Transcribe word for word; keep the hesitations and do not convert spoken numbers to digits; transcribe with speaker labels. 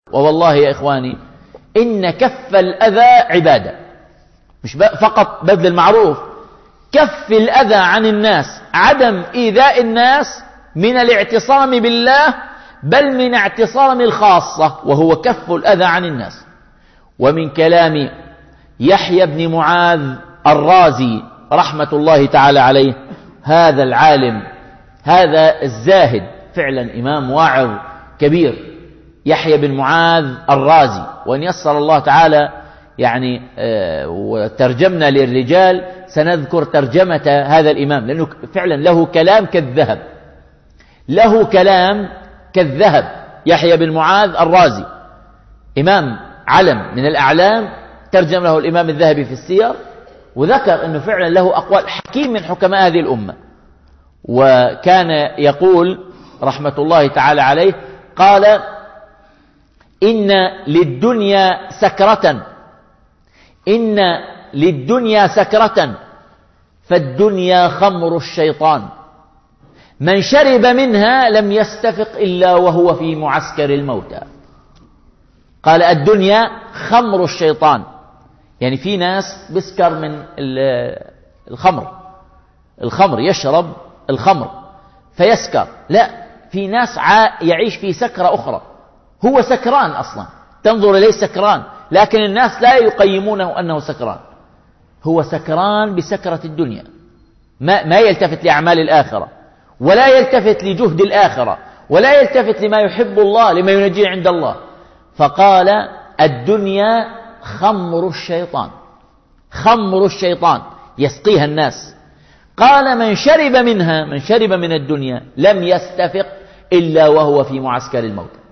Speaker 1: ووالله يا إخواني إن كف الأذى عبادة، مش فقط بذل المعروف، كف الأذى عن الناس، عدم إيذاء الناس من الاعتصام بالله، بل من اعتصام الخاصة وهو كف الأذى عن الناس. ومن كلام يحيى بن معاذ الرازي رحمة الله تعالى عليه، هذا العالم هذا الزاهد فعلا إمام واعظ كبير، يحيى بن معاذ الرازي، وإن يسر الله تعالى يعني آه وترجمنا للرجال سنذكر ترجمة هذا الإمام، لأنه فعلا له كلام كالذهب، له كلام كالذهب. يحيى بن معاذ الرازي إمام علم من الأعلام، ترجم له الإمام الذهبي في السير، وذكر أنه فعلا له أقوال، حكيم من حكماء هذه الأمة. وكان يقول رحمة الله تعالى عليه، قال: إن للدنيا سكرة، إن للدنيا سكرة فالدنيا خمر الشيطان، من شرب منها لم يستفق إلا وهو في معسكر الموتى. قال: الدنيا خمر الشيطان، يعني في ناس بسكر من الخمر، الخمر يشرب الخمر فيسكر، لا، في ناس يعيش في سكرة أخرى، هو سكران أصلا، تنظر إليه سكران، لكن الناس لا يقيمونه أنه سكران، هو سكران بسكرة الدنيا، ما, ما يلتفت لأعمال الآخرة، ولا يلتفت لجهد الآخرة، ولا يلتفت لما يحب الله، لما ينجيه عند الله. فقال: الدنيا خمر الشيطان، خمر الشيطان يسقيها الناس. قال: من شرب منها، من شرب من الدنيا لم يستفق إلا وهو في معسكر الموت.